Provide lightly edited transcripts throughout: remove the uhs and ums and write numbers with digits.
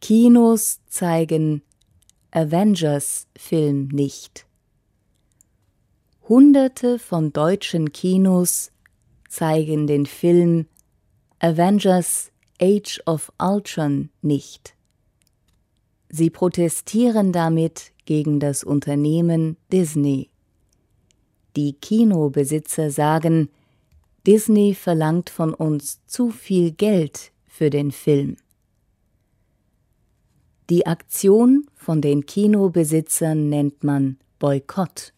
Kinos zeigen Avengers-Film nicht. Hunderte von deutschen Kinos zeigen den Film Avengers Age of Ultron nicht. Sie protestieren damit gegen das Unternehmen Disney. Die Kinobesitzer sagen, Disney verlangt von uns zu viel Geld für den Film. Die Aktion von den Kinobesitzern nennt man Boykott.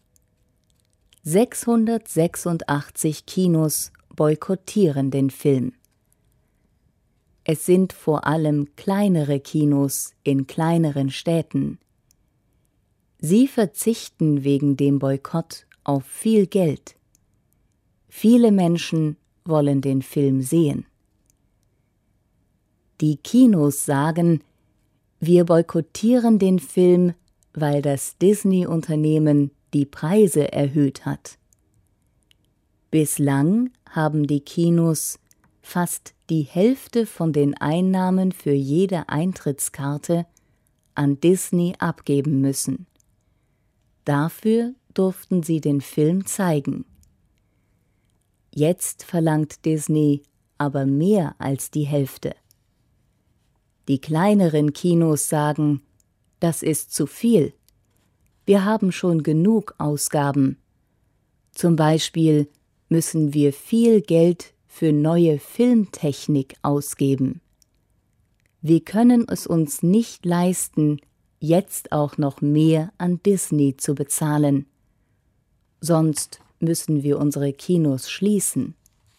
686 Kinos boykottieren den Film. Es sind vor allem kleinere Kinos in kleineren Städten. Sie verzichten wegen dem Boykott auf viel Geld. Viele Menschen wollen den Film sehen. Die Kinos sagen, wir boykottieren den Film, weil das Disney-Unternehmen die Preise erhöht hat. Bislang haben die Kinos fast die Hälfte von den Einnahmen für jede Eintrittskarte an Disney abgeben müssen. Dafür durften sie den Film zeigen. Jetzt verlangt Disney aber mehr als die Hälfte. Die kleineren Kinos sagen, das ist zu viel. Wir haben schon genug Ausgaben. Zum Beispiel müssen wir viel Geld für neue Filmtechnik ausgeben. Wir können es uns nicht leisten, jetzt auch noch mehr an Disney zu bezahlen. Sonst müssen wir unsere Kinos schließen.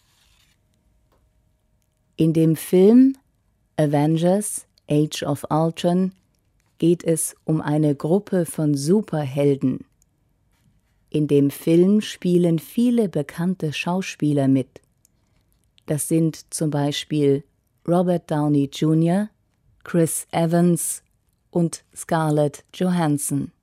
In dem Film Avengers Age of Ultron geht es um eine Gruppe von Superhelden. In dem Film spielen viele bekannte Schauspieler mit. Das sind zum Beispiel Robert Downey Jr., Chris Evans und Scarlett Johansson.